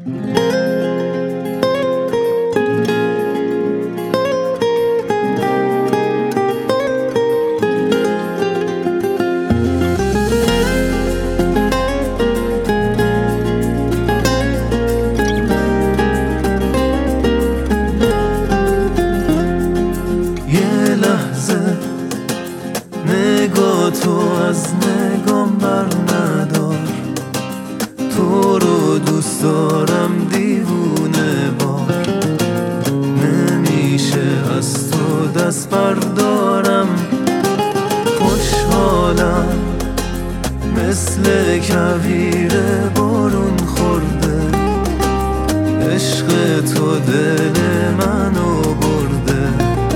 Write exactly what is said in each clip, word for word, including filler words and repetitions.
نگاه تو از نگام بر ندار، تو رو دوست دارم دیوونه بار. نمیشه از تو دست بردارم، خوشحالم مثل کویر بارون خورده. عشق تو دل منو برده،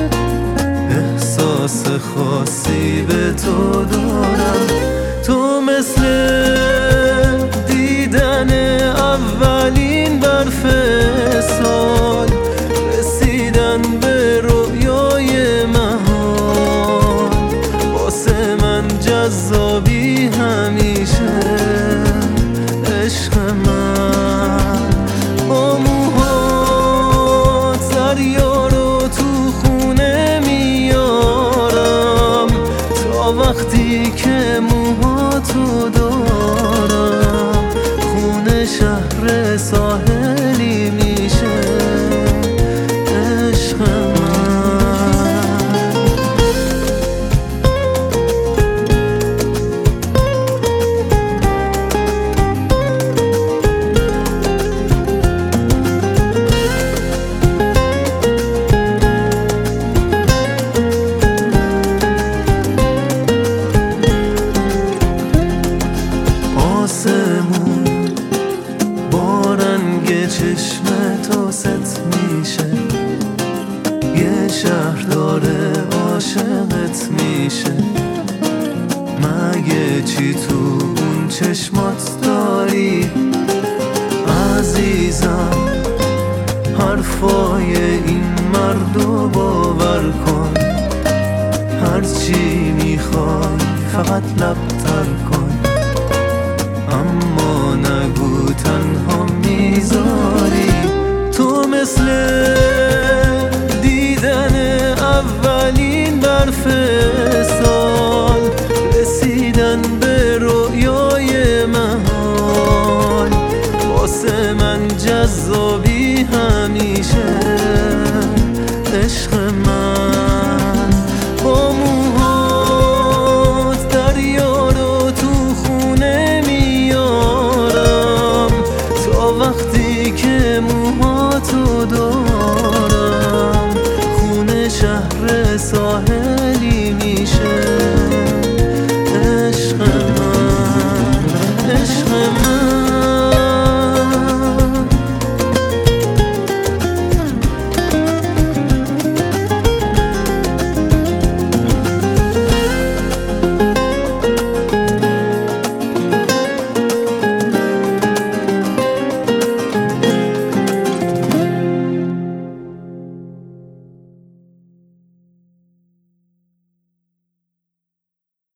احساس خاصی به تو دارم. تو مثل دیدن اولین برف سال، رسیدن به رویای محال. واسه من جذابی همیشه عشق من. با موهات دریا رو تو خونه میارم، تا وقتی که موهاتو دارم. خونه شهر ساحلی میشه عشق من. آسمون با رنگ چشم تو ست میشه، یه شهر داره عاشقت میشه. مگه چی تو اون چشمات داری عزیزم؟ حرفای این مردو باور کن، هرچی میخوای فقط لب تر کن. اما نگو تنها میذاری. تو مثل دیدن اولین برف سال، رسیدن به رویای محال. واسه من جذابی همیشه عشق من. با موهات دریا رو تو خونه میارم، تا وقتی